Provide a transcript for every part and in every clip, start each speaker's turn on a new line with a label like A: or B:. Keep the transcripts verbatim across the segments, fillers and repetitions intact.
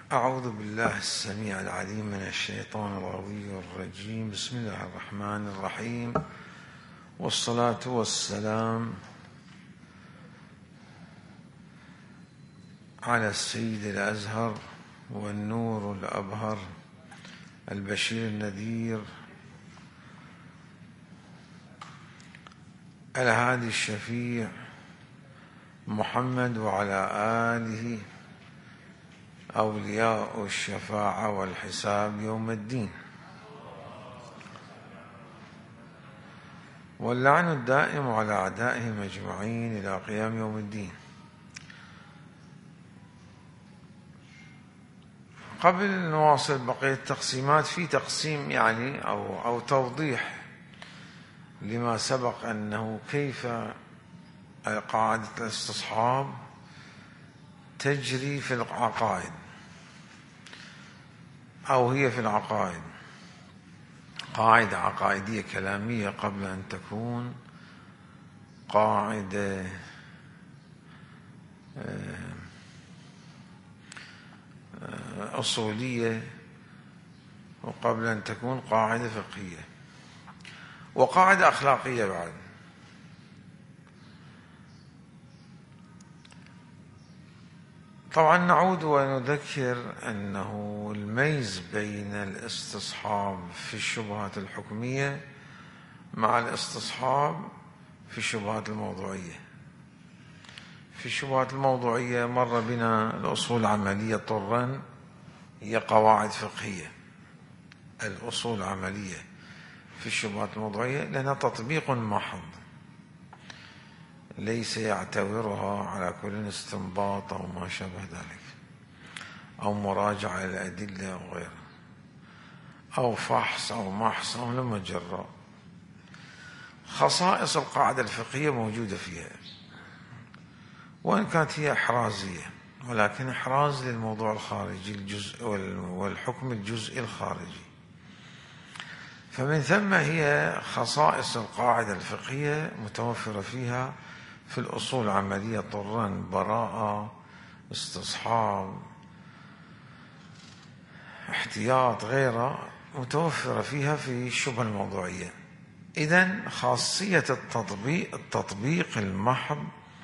A: أعوذ بالله السميع العليم من الشيطان الغوي الرجيم. بسم الله الرحمن الرحيم، والصلاة والسلام على السيد الأزهر والنور الأبهر البشير النذير الهادي الشفيع محمد، وعلى آله أولياء الشفاعة والحساب يوم الدين، واللعن الدائم على أعدائهم أجمعين إلى قيام يوم الدين. قبل نواصل بقية التقسيمات، في تقسيم يعني أو أو توضيح لما سبق، أنه كيف قاعدة الاستصحاب تجري في العقائد، أو هي في العقائد قاعدة عقائدية كلامية قبل أن تكون قاعدة أصولية، وقبل أن تكون قاعدة فقهية، وقاعدة أخلاقية بعد. طبعا نعود ونذكر أنه الميز بين الاستصحاب في الشبهات الحكمية مع الاستصحاب في الشبهات الموضوعية. في الشبهات الموضوعية مر بنا الأصول العملية طرا، هي قواعد فقهية. الأصول العملية في الشبهات الموضوعية لنا تطبيق محض، ليس يعتبرها على كل استنباط أو ما شابه ذلك، أو مراجعة الأدلة أو غيرها، أو فحص أو محص أو لما جرى. خصائص القاعدة الفقهية موجودة فيها، وإن كانت هي إحرازية، ولكن إحراز للموضوع الخارجي الجزء والحكم الجزئي الخارجي. فمن ثم هي خصائص القاعدة الفقهية متوفرة فيها في الأصول العملية طرا، براءة، استصحاب، احتياط، غيرها متوفرة فيها في الشبهة الموضوعية. إذن خاصية التطبيق التطبيق المحض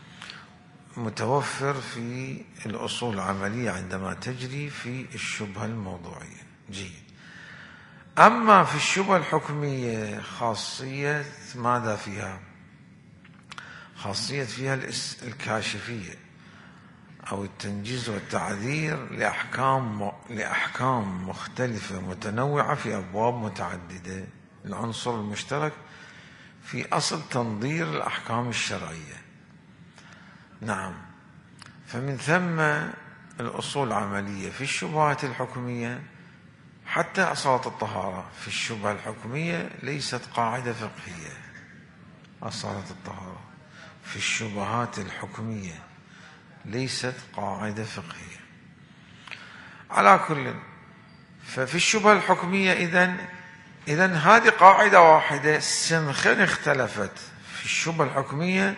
A: متوفر في الأصول العملية عندما تجري في الشبهة الموضوعية. جيد. أما في الشبهة الحكمية خاصية ماذا فيها؟ خاصية فيها الكاشفية أو التنجيز والتعذير لأحكام لأحكام مختلفة متنوعة في أبواب متعددة. العنصر المشترك في أصل تنظير الأحكام الشرعية. نعم. فمن ثم الأصول العملية في الشبهات الحكمية، حتى صلاة الطهارة في الشبهة الحكمية ليست قاعدة فقهية. صلاة الطهارة في الشبهات الحكمية ليست قاعدة فقهية. على كل، ففي الشبهة الحكمية إذن إذن هذه قاعدة واحدة، سنخن اختلفت في الشبهة الحكمية.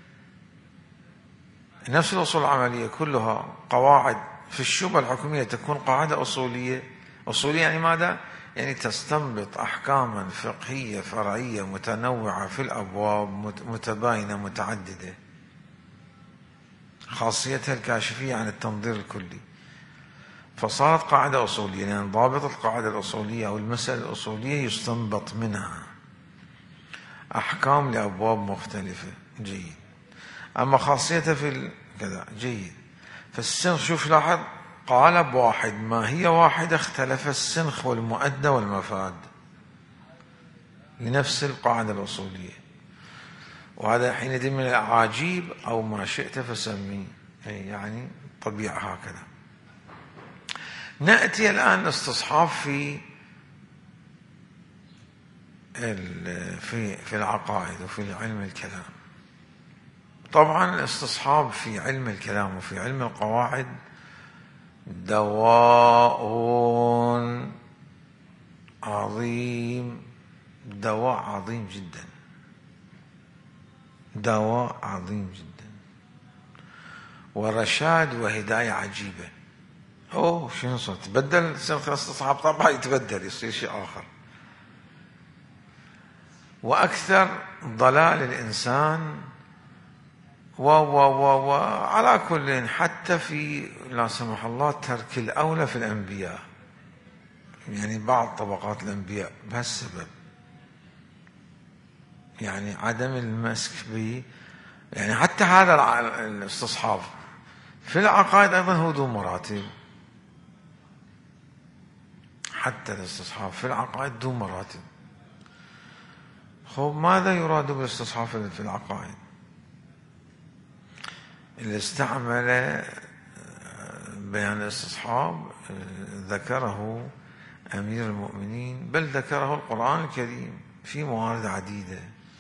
A: نفس الأصول العملية كلها قواعد في الشبهة الحكمية تكون قاعدة أصولية. أصولية يعني ماذا؟ يعني تستنبط أحكاما فقهية فرعية متنوعة في الأبواب متباينة متعددة. خاصيتها الكاشفية عن التنظير الكلي، فصارت قاعدة أصولية، يعني ضابط القاعدة الأصولية أو المسألة الأصولية يستنبط منها أحكام لأبواب مختلفة. جيد. أما خاصيتها في كذا. جيد. فالسنخ، شوف لاحظ، قالب واحد ما هي واحدة، اختلف السنخ والمؤدى والمفاد لنفس القاعدة الأصولية. وهذا حينئذ من الأعاجيب أو ما شئت فسميه، يعني طبيعة هكذا. نأتي الآن استصحاب في في في العقائد وفي علم الكلام. طبعا الاستصحاب في علم الكلام وفي علم القواعد دواء عظيم، دواء عظيم جدا، دواء عظيم جدا، ورشاد وهداية عجيبة. أوه شنو صار؟ تبدل سلك الاستصحاب طبعا يتبدل يصير شيء آخر. وأكثر ضلال الإنسان و و و و على كل، حتى في لا سمح الله ترك الأولى في الأنبياء، يعني بعض طبقات الأنبياء بهالسبب، يعني عدم المسك به، يعني حتى هذا الاستصحاب في العقائد أيضا هو ذو مراتب، حتى الاستصحاب في العقائد ذو مراتب. خب ماذا يراد بالاستصحاب في العقائد؟ اللي استعمل بيان الاستصحاب ذكره أمير المؤمنين، بل ذكره القرآن الكريم في موارد عديدة،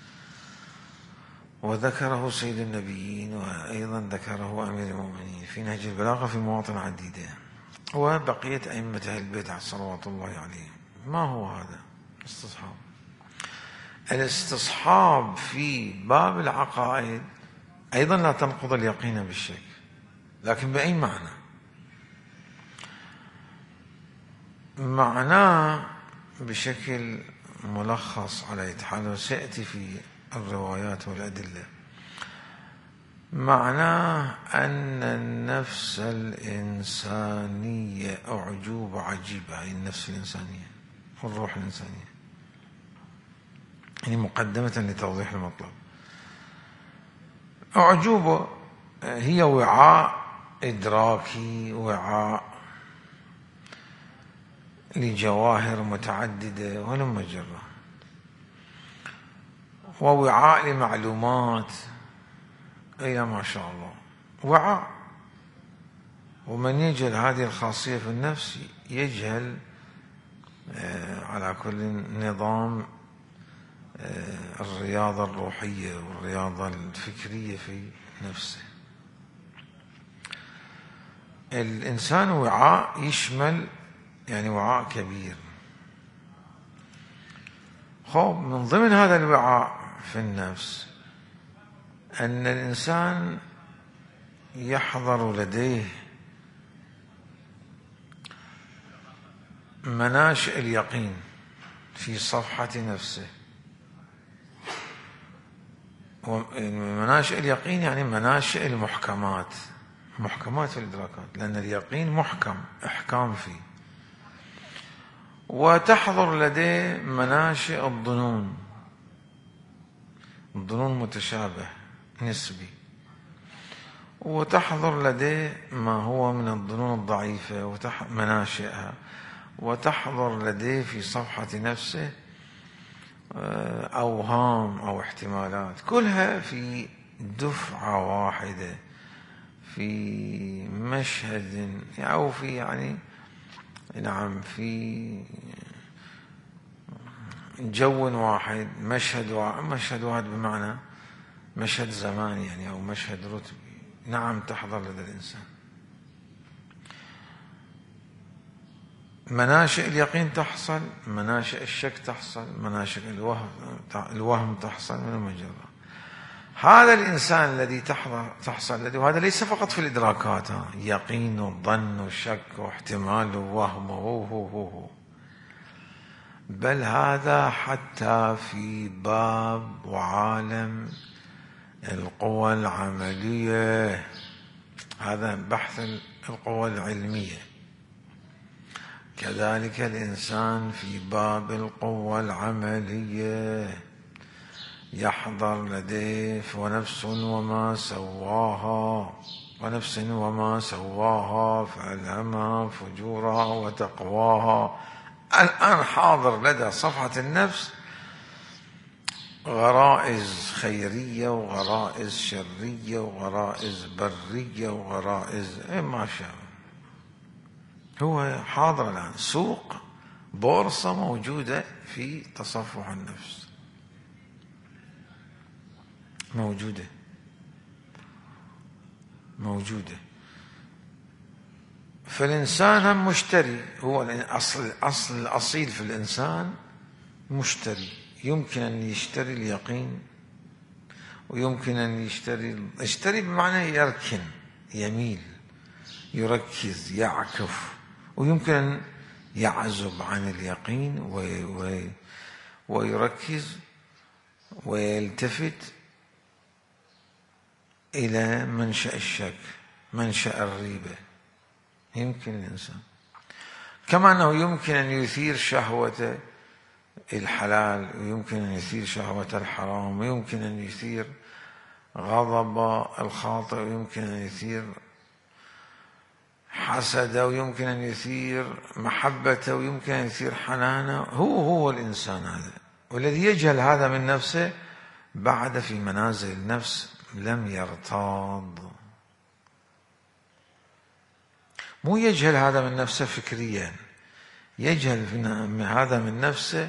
A: وذكره سيد النبيين، وأيضا ذكره أمير المؤمنين في نهج البلاغة في مواطن عديدة، وبقية أئمة أهل البيت صلوات الله عليهم. ما هو هذا الاستصحاب؟ الاستصحاب في باب العقائد أيضا لا تنقض اليقين بالشك، لكن بأي معنى؟ معناه بشكل ملخص على يتحال وسيأتي في الروايات والأدلة، معناه أن النفس الإنسانية أعجوبة عجيبة، هي النفس الإنسانية والروح الإنسانية، يعني مقدمة لتوضيح المطلب. أعجوبة هي وعاء إدراكي، وعاء لجواهر متعددة ولم مجرة، ووعاء لمعلومات، أي ما شاء الله وعاء. ومن يجهل هذه الخاصية في النفس يجهل على كل نظام الرياضة الروحية والرياضة الفكرية في نفسه. الإنسان وعاء يشمل، يعني وعاء كبير. خب من ضمن هذا الوعاء في النفس أن الإنسان يحضر لديه مناشئ اليقين في صفحة نفسه. ومناشئ اليقين يعني مناشئ المحكمات، محكمات في الإدراكات، لأن اليقين محكم، إحكام فيه. وتحضر لديه مناشئ الظنون، الظنون متشابه نسبي، وتحضر لديه ما هو من الظنون الضعيفة ومناشئها، وتحضر لديه في صفحة نفسه أوهام أو احتمالات، كلها في دفعة واحدة، في مشهد أو في يعني نعم في جو واحد، مشهد واحد، مشهد واحد بمعنى مشهد زماني يعني أو مشهد رتبي، نعم تحضر لدى الإنسان. مناشئ اليقين تحصل، مناشئ الشك تحصل، مناشئ الوهم الوهم تحصل من المجرة. هذا الإنسان الذي تحصل لديه، وهذا ليس فقط في الإدراكات، يقين والظن والشك واحتمال ووهم هو هو هو هو، بل هذا حتى في باب وعالم القوى العملية، هذا بحث القوى العلمية. كذلك الإنسان في باب القوى العملية يحضر لديه ونفس وما سواها، ونفس وما سواها فألهمها فجورها وتقواها. الآن حاضر لدى صفحة النفس غرائز خيرية وغرائز شرية وغرائز برية وغرائز ما شاء. هو حاضر الآن، سوق بورصة موجودة في تصفح النفس، موجودة موجودة فالإنسان هم مشتري، هو الأصل الأصل الأصيل في الإنسان مشتري. يمكن أن يشتري اليقين، ويمكن أن يشتري، يشتري بمعنى يركن، يميل، يركز يعكف، ويمكن أن يعزب عن اليقين ويركز ويلتفت إلى منشأ الشك، منشأ الريبة. يمكن الإنسان كما أنه يمكن أن يثير شهوة الحلال، ويمكن أن يثير شهوة الحرام، ويمكن أن يثير غضب الخاطئ، ويمكن أن يثير حسده، ويمكن أن يثير محبته، ويمكن أن يثير حنانه. هو هو الإنسان هذا، والذي يجهل هذا من نفسه بعد في منازل النفس لم يرتاض. مو يجهل هذا من نفسه فكريا، يجهل هذا من نفسه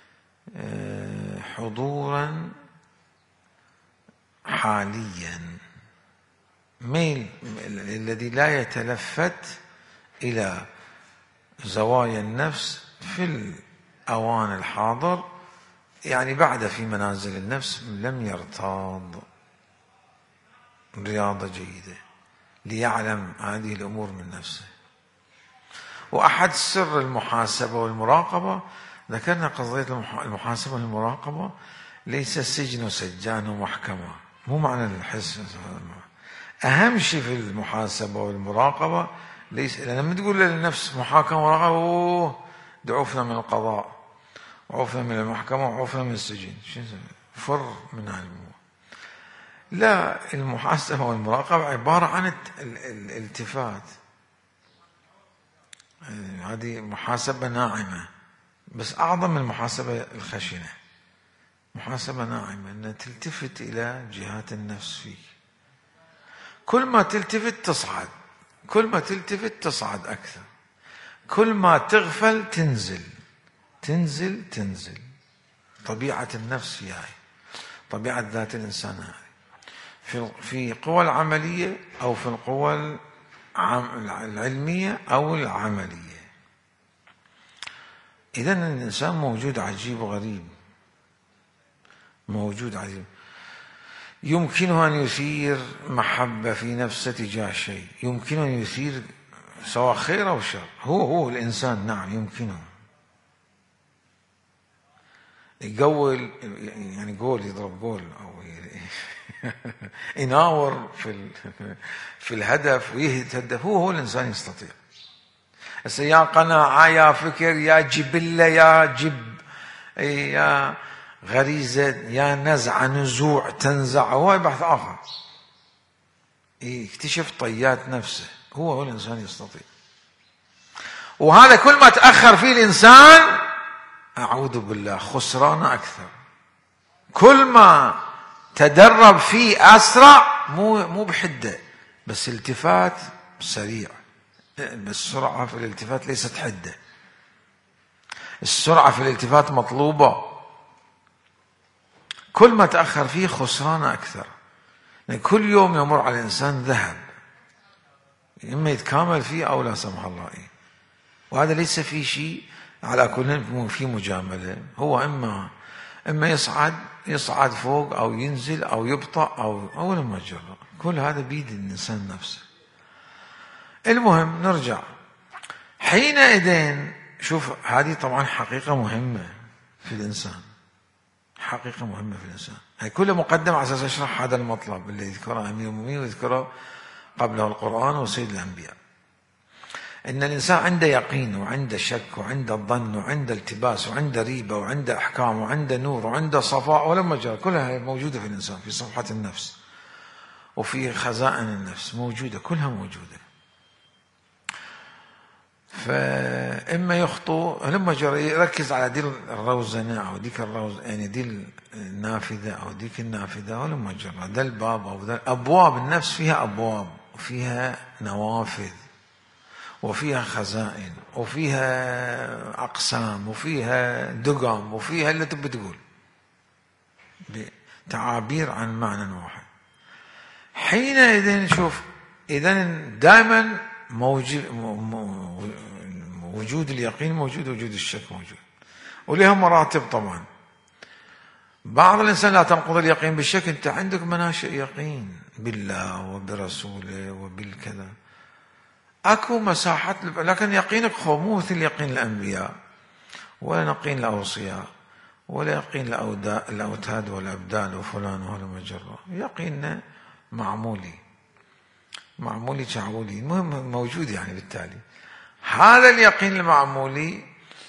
A: حضورا حاليا، ميل الذي لا يتلفت إلى زوايا النفس في الأوان الحاضر، يعني بعد في منازل النفس لم يرتاض رياضة جيدة ليعلم هذه الأمور من نفسه. وأحد سر المحاسبة والمراقبة، ذكرنا قضية المحاسبة والمراقبة ليس سجن وسجان ومحكمة، مو معنى الحس. أهم شيء في المحاسبة والمراقبة ليس لما تقول للنفس محاكمة ومراقبة، دعوفنا من القضاء وعوفنا من المحكمة وعوفنا من السجن، فر من هالموضوع. لا، المحاسبة والمراقبة عبارة عن الالتفات. هذه محاسبة ناعمة، بس أعظم من المحاسبة الخشنة. محاسبة ناعمة أن تلتفت إلى جهات النفس فيك. كل ما تلتفت تصعد، كل ما تلتفت تصعد أكثر، كل ما تغفل تنزل تنزل تنزل. طبيعة النفس هي هاي، طبيعة ذات الإنسان هاي في في قوى العملية أو في القوى العلمية أو العملية. إذن الإنسان موجود عجيب وغريب، موجود عجيب. يمكنه أن يثير محبة في نفسه تجاه شيء، يمكنه أن يثير سواء خير أو شر. هو هو الإنسان، نعم يمكنه يقول، يعني قول يضرب قول أو يناور في في الهدف ويهدف. هو هو الإنسان يستطيع. هسه يا قناعة يا فكر يا جبلة يا جب يا غريزة يا نزعة نزوع تنزع، هو بحث آخر يكتشف طيات نفسه. هو هو الإنسان يستطيع. وهذا كل ما تأخر فيه الإنسان أعوذ بالله خسران أكثر. كل ما تدرب فيه أسرع، مو مو بحدة، بس التفات سريع. بس السرعة في الالتفات ليست حدة، السرعة في الالتفات مطلوبة. كل ما تأخر فيه خسران أكثر، يعني كل يوم يمر على الإنسان ذهب، إما يتكامل فيه أو لا سمح الله إيه. وهذا ليس فيه شيء على كل في مجاملة. هو إما إما يصعد يصعد فوق أو ينزل أو يبطأ أو أول ما جرى. كل هذا بيد الإنسان نفسه. المهم نرجع حينئذ. شوف هذه طبعا حقيقة مهمة في الإنسان، حقيقة مهمة في الإنسان. هي كل مقدمة على أساس أشرح هذا المطلب اللي يذكره أمير المؤمنين ويذكره قبله القرآن وسيد الأنبياء، إن الإنسان عنده يقين وعنده شك وعنده ظن وعنده التباس وعنده ريبة وعنده أحكام وعنده نور وعنده صفاء ولما جرى. كلها موجودة في الإنسان، في صفحة النفس وفي خزائن النفس موجودة، كلها موجودة. فإما يخطو لما جرى يركز على دي الروزنة أو ديك الروز، يعني دي النافذة أو ديك النافذة ولما جرى ده الباب أو ده أبواب النفس. فيها أبواب وفيها نوافذ وفيها خزائن وفيها أقسام وفيها دقم وفيها اللي تبي تقول تعابير عن معنى واحد. حينئذ شوف، إذن دائما موجود وجود اليقين موجود، وجود الشك موجود، ولها مراتب طبعا. بعض الإنسان لا تنقض اليقين بالشك. أنت عندك مناشئ يقين بالله وبرسوله وبالكذا، اكو مساحات، لكن يقينك خو مو مثل يقين الانبياء ولا يقين الاوصياء ولا يقين الاوتاد والابدال وفلان وهذا مجرة. يقيننا معمولي معمولي شعولي، المهم موجود يعني. بالتالي هذا اليقين المعمولي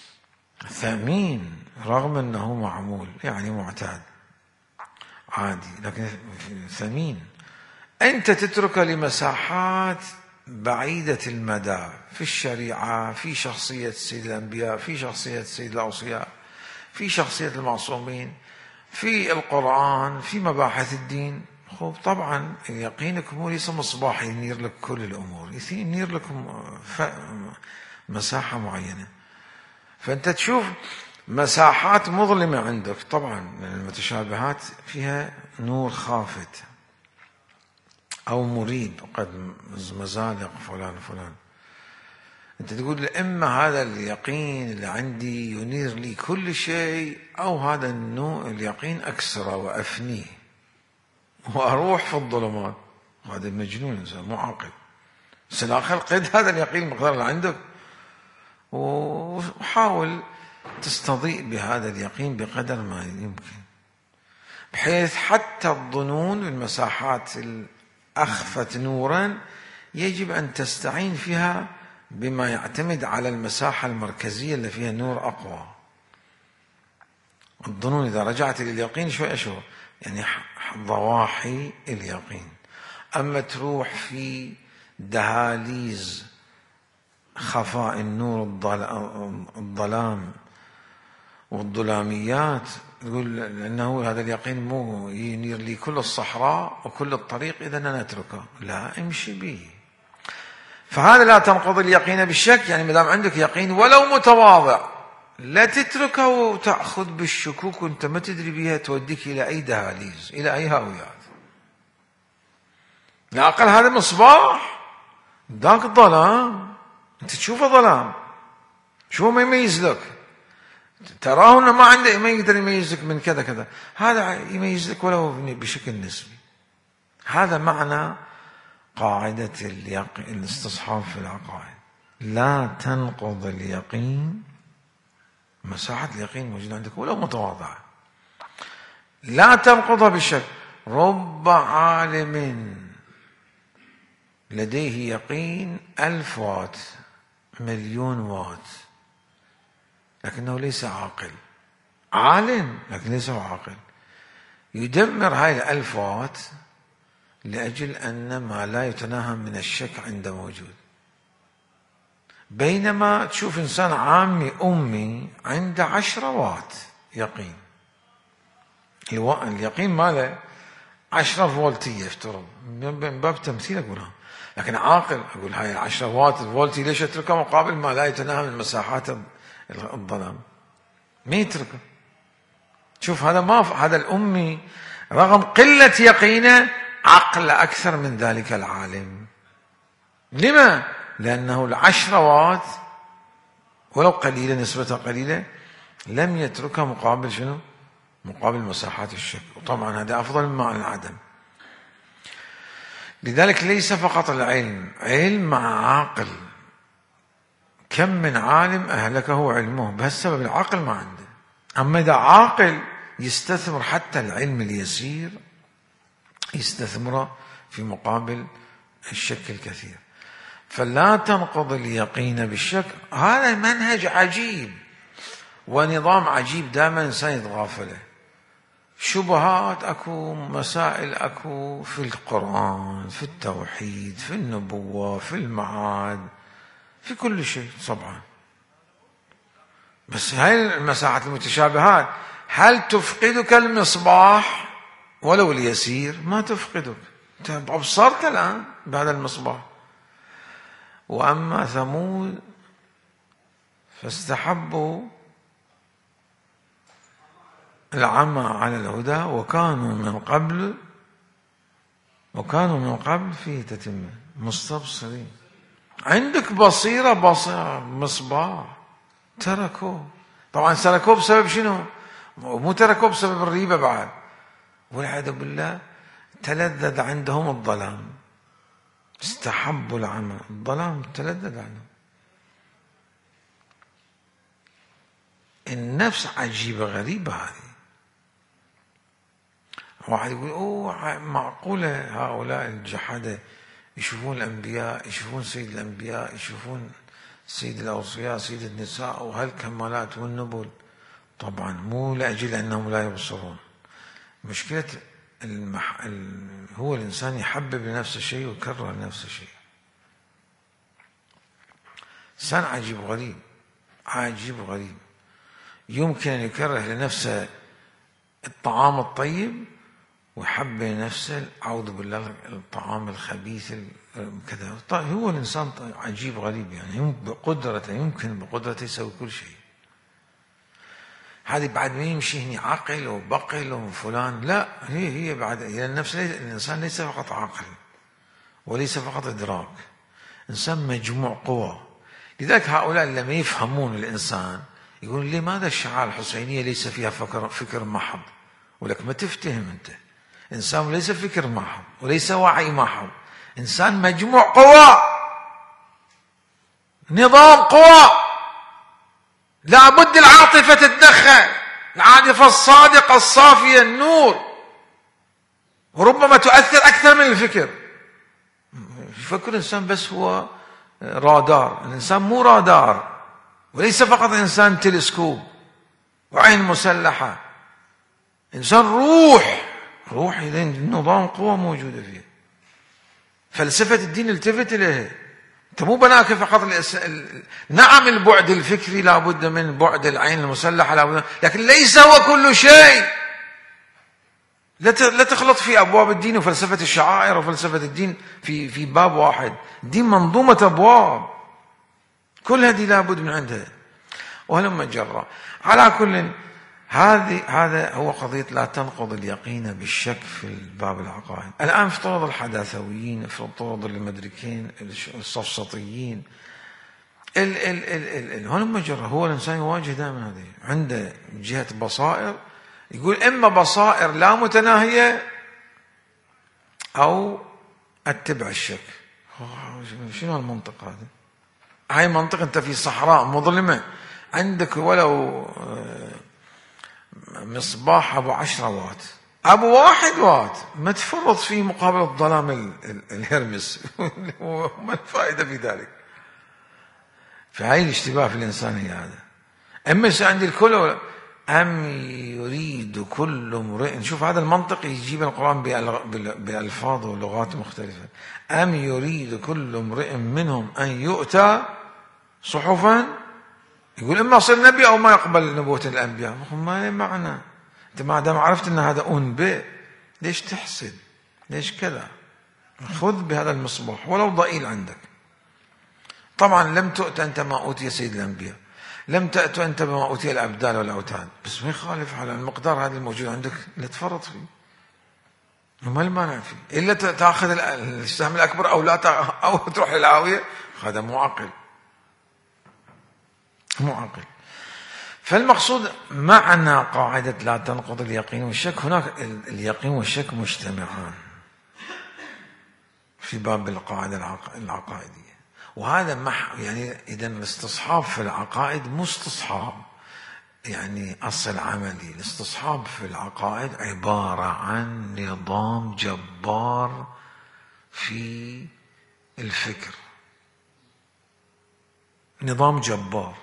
A: ثمين رغم انه معمول، يعني معتاد عادي، لكن ثمين. انت تترك لمساحات بعيدة المدى في الشريعة، في شخصية سيد الأنبياء، في شخصية سيد الأوصياء، في شخصية المعصومين، في القرآن، في مباحث الدين. خب طبعا يقينك مو ليس مصباح ينير لك كل الأمور، ينير لك مساحة معينة. فأنت تشوف مساحات مظلمة عندك، طبعا المتشابهات فيها نور خافت أو مريب، قد مزالق فلان فلان. أنت تقول إما هذا اليقين اللي عندي ينير لي كل شيء، أو هذا النوع اليقين أكسره وأفنيه وأروح في الظلمات. هذا مجنون، إنسان مو عاقل. بس الآخر قد هذا اليقين المقدار اللي عندك، وحاول تستضيء بهذا اليقين بقدر ما يمكن، بحيث حتى الظنون والمساحات أخفت نورا يجب أن تستعين فيها بما يعتمد على المساحة المركزية اللي فيها نور أقوى. الظنون إذا رجعت إلى اليقين شوي شو يعني ضواحي اليقين. أما تروح في دهاليز خفاء النور الظلام والظلاميات، تقول لأنه هذا اليقين مو ينير لي كل الصحراء وكل الطريق إذا أنا أتركه، لا امشي به. فهذا لا تنقض اليقين بالشك، يعني ما دام عندك يقين ولو متواضع لا تتركه وتأخذ بالشكوك وانت ما تدري بها توديك إلى أي دهاليز، إلى أي هاويات. العقل هذا مصباح، ذاك الظلام انت تشوفه ظلام، شو ما يميز لك، تراه انه ما عنده ما يقدر يميز لك من كذا كذا، هذا يميز لك ولو بشكل نسبي. هذا معنى قاعدة الاستصحاب في العقائد، لا تنقض اليقين، مساحة اليقين موجودة عندك ولو متواضعة، لا تنقضها بالشك. رب عالم لديه يقين ألف وات، مليون وات، لكنه ليس عاقل. عالم لكن ليس عاقل، يدمر هاي الألف وات لأجل أن ما لا يتناهى من الشك عنده موجود. بينما تشوف إنسان عامي أمي عنده عشرة وات يقين، اليقين ماله عشرة فولتية افترض، من باب تمثيل أقولها، لكن عاقل أقول هاي العشرة وات الفولتي ليش أتركها مقابل ما لا يتناهى من مساحات الظلام؟ ما يتركه. شوف هذا ما هذا الأمي رغم قلة يقينه عقل أكثر من ذلك العالم. لما؟ لأنه العشرة وات ولو قليلة، نسبتها قليلة، لم يتركها مقابل شنو؟ مقابل مساحات الشك، وطبعا هذا أفضل مما العدم. لذلك ليس فقط العلم، علم مع عاقل. كم من عالم أهلكه علمه بهالسبب، العقل ما عنده. أما إذا عاقل يستثمر حتى العلم اليسير، يستثمره في مقابل الشك الكثير. فلا تنقض اليقين بالشك، هذا منهج عجيب ونظام عجيب دائما الإنسان يتغافله. شبهات أكو، مسائل أكو في القرآن، في التوحيد، في النبوة، في المعاد، في كل شيء طبعا. بس هاي المساحات المتشابهات هل تفقدك المصباح ولو اليسير؟ ما تفقدك، انت أبصرت الآن بهذا المصباح. وأما ثمود فاستحبوا العمى على الهدى وكانوا من قبل وكانوا من قبل فيه تتمة مستبصرين. عندك بصيرة، بصيرة مصباح، تركوه. طبعا تركوه بسبب شنو؟ مو تركوه بسبب الريبة بعد، والعياذ بالله تلذذ عندهم الظلام، استحبوا العمى، الظلام تلذذ عنه. النفس عجيبة غريبة هذه. واحد يقول أوه معقولة هؤلاء الجحدة يشوفون الأنبياء، يشوفون سيد الأنبياء، يشوفون سيد الأوصياء، سيد النساء وهالكمالات والنبل. طبعا مو لأجل أنهم لا يبصرون. مشكلة المح... ال... هو الإنسان يحبب لنفسه شيء ويكرر لنفسه شيء. إنسان عجيب غريب، عجيب غريب، يمكن أن يكره لنفسه الطعام الطيب ويحب لنفسه أعوذ بالله الطعام الخبيث كذا. هو الإنسان عجيب غريب، يعني بقدرته يمكن بقدرته يسوي كل شيء. هذه بعد ما يمشي هني عقل وبقل وفلان، لا، هي هي بعد هي النفس. الإنسان ليس فقط عقل وليس فقط إدراك، إنسان مجموع قوى. لذلك هؤلاء لما يفهمون الإنسان يقول لماذا الشعائر الحسينية ليس فيها فكر فكر محض؟ ولك ما تفتهم أنت، إنسان ليس فكر محض وليس وعي محض، إنسان مجموع قوى، نظام قوى، لابد العاطفة تتدخل، العاطفة الصادقة الصافية النور، وربما تؤثر أكثر من الفكر. يفكر الإنسان بس هو رادار، الإنسان مو رادار، وليس فقط إنسان تلسكوب وعين مسلحة، إنسان روح، روح إذا نظام قوة موجودة فيه. فلسفة الدين التفت إليها. أنت مو بناك فقط الأس... نعم البعد الفكري لابد من بعد العين المسلحة لابد، لكن ليس هو كل شيء. لا تخلط في أبواب الدين وفلسفة الشعائر وفلسفة الدين في في باب واحد. الدين منظومة أبواب، كل هذه لابد من عندها. وهلم جرى. على كل هذه هذا هو قضية لا تنقض اليقين بالشك في الباب العقائد. الآن افترض الحداثويين، افترض المدركين، السفسطيين، ال ال ال ال هلم جرى. هو الإنسان يواجه دائما هذه، عنده جهة بصائر، يقول إما بصائر لا متناهية أو أتبع الشك. شنو المنطق هذا؟ هاي منطق أنت في صحراء مظلمة، عندك ولو مصباح أبو عشرة وات، أبو واحد وات، ما تفرط فيه مقابل الظلام الهرمس. وما الفائدة في ذلك؟ فهاي الاشتباه في الإنسان هي هذا. أما عندي الكل أم يريد كل امرئ، شوف هذا المنطق يجيب القرآن بألفاظ ولغات مختلفة. أم يريد كل امرئ منهم أن يؤتى صحفا، يقول إما أصير نبي أو ما يقبل نبوة الأنبياء. ما له معنى. أنت ما دام عرفت أن هذا أنبئ، ليش تحسد؟ ليش كذا؟ خذ بهذا المصباح ولو ضئيل عندك. طبعا لم تؤت أنت ما أوتي سيد الأنبياء، لم تأت أنت بما أوتي الأبدال والأوتاد، بس ما يخالف على المقدار هذا الموجود عندك لا تفرط فيه. ما المانع فيه؟ إلا تأخذ السهم الأكبر أو لا أو تروح للعاوية. هذا مو عقل، مو عقل. فالمقصود معنى قاعدة لا تنقض اليقين والشك، هناك اليقين والشك مجتمعان في باب القاعدة العقائدية. وهذا مح يعني إذا الاستصحاب في العقائد مو استصحاب يعني أصل عملي. الاستصحاب في العقائد عبارة عن نظام جبار في الفكر، نظام جبار.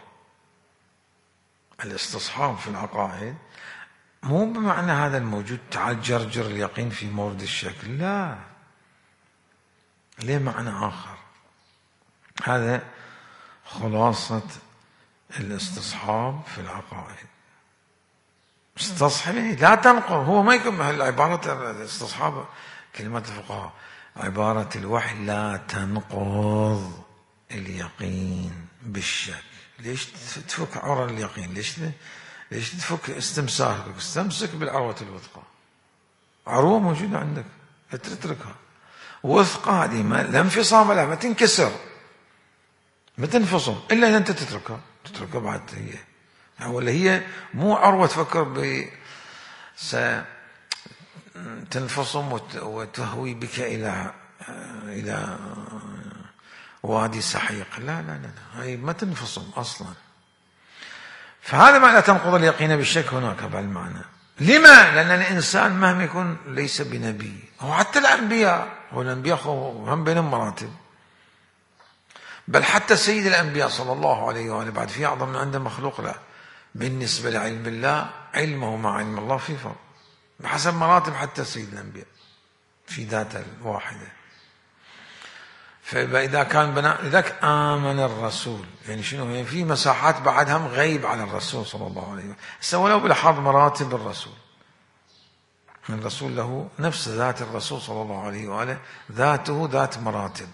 A: الاستصحاب في العقائد مو بمعنى هذا الموجود تعال جرجر اليقين في مورد الشك، لا، ليه معنى آخر. هذا خلاصة الاستصحاب في العقائد. استصحب لا تنقض، هو ما يكون عبارة الاستصحاب كلمة الفقهاء عبارة الوحي لا تنقض اليقين بالشك. ليش تفك عرى اليقين؟ ليش ليش تفك استمساكك؟ استمسك بالعروة الوثقى، عروة موجودة عندك لا تتركها، وثقة هذه ما لا انفصام لها، ما تنكسر، ما تنفصل إلا إذا أنت تتركها. تتركها بعد هي ولا هي مو عروة تفكر ب ستنفصم وتهوي بك إلى إلى وادي سحيق، لا لا لا، هي ما تنفصل أصلا. فهذا معنى تنقض اليقين بالشك هناك بالمعنى. لما؟ لأن الإنسان مهما يكون ليس بنبي، هو حتى الأنبياء، والأنبياء هم بينهم مراتب، بل حتى سيد الأنبياء صلى الله عليه وآله بعد في أعظم من عنده مخلوق له. بالنسبة لعلم الله، علمه مع علم الله في فرق بحسب مراتب حتى سيد الأنبياء في ذاته الواحدة. فإذا كان بناء لذلك آمن الرسول، يعني شنو؟ يعني في مساحات بعدها غيب على الرسول صلى الله عليه وسلم. سووا له بلحاظ مراتب الرسول، من الرسول له نفس ذات الرسول صلى الله عليه وآله، ذاته ذات مراتب.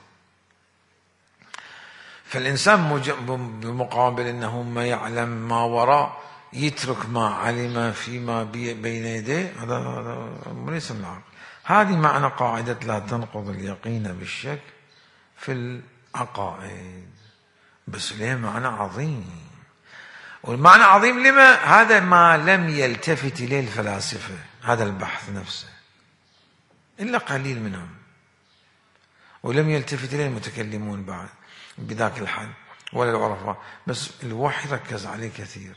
A: فالإنسان بمقابل أنه ما يعلم ما وراء يترك ما علم فيما بين يديه، هذا ليس من العقل. هذه معنى قاعدة لا تنقض اليقين بالشك في العقائد، بس له معنى عظيم. والمعنى عظيم لما؟ هذا ما لم يلتفت إليه الفلاسفة، هذا البحث نفسه إلا قليل منهم، ولم يلتفت إليه المتكلمون بعد بذاك الحد ولا العرفاء، بس الوحي ركز عليه كثير.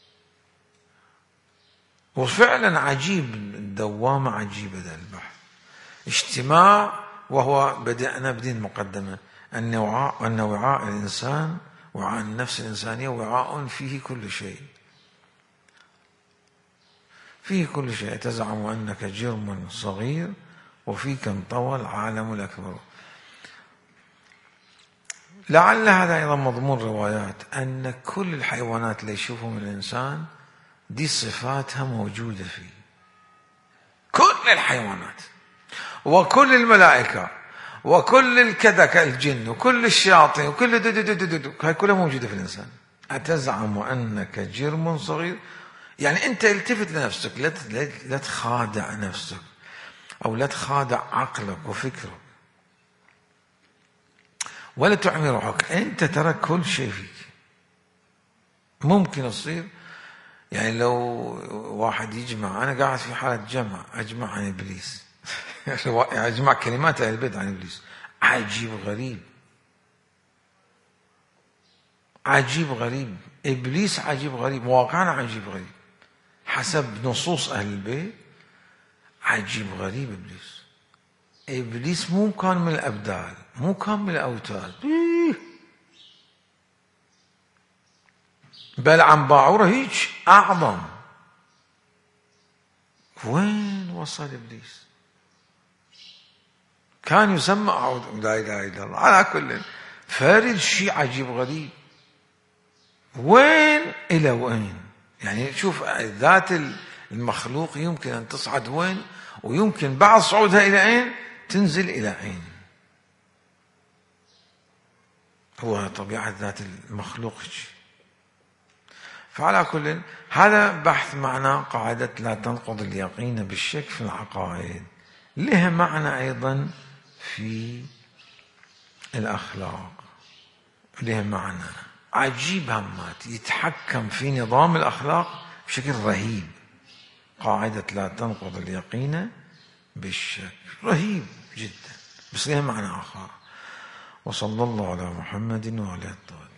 A: وفعلا عجيب، الدوامة عجيبة ذا البحث، اجتماع. وهو بدأنا بدين مقدمة أن وعاء, أن وعاء الإنسان، وعاء النفس الإنسانية، وعاء فيه كل شيء، فيه كل شيء. تزعم أنك جرم صغير وفيك انطوى العالم الأكبر. لعل هذا أيضا مضمون روايات، أن كل الحيوانات اللي يشوفهم الإنسان دي صفاتها موجودة فيه، كل الحيوانات وكل الملائكة وكل الكذا كالجن وكل الشياطين وكل دو دو دو دو دو. هاي كلها موجودة في الإنسان. أتزعم أنك جرم صغير، يعني أنت التفت لنفسك، لا تخادع نفسك أو لا تخادع عقلك وفكرك ولا تعمي روحك. أنت ترى كل شيء فيك ممكن يصير. يعني لو واحد يجمع، أنا قاعد في حالة جمع أجمع عن إبليس أجمع كلمات أهل البيت عن إبليس، عجيب غريب، عجيب غريب. إبليس عجيب غريب، واقعنا عجيب غريب حسب نصوص أهل البيت. عجيب غريب إبليس. إبليس مو كان من الأبدال، مو كان من الأوتاد، بل عن باعوره هيك أعظم. وين وصل إبليس؟ كان يسمى أعوذ لا إله إلا الله. على كل فرد شيء عجيب غريب. وين إلى وين؟ يعني شوف ذات المخلوق يمكن أن تصعد وين، ويمكن بعد صعودها إلى أين تنزل إلى أين. هو طبيعة ذات المخلوق. فعلى كل هذا بحث معنى قاعدة لا تنقض اليقين بالشك في العقائد. لها معنى أيضا في الأخلاق، لها معنى عجيب همات يتحكم في نظام الأخلاق بشكل رهيب. قاعدة لا تنقض اليقين بالشك رهيب جدا، بس لها معنى آخر. وصلى الله على محمد وعلى آله.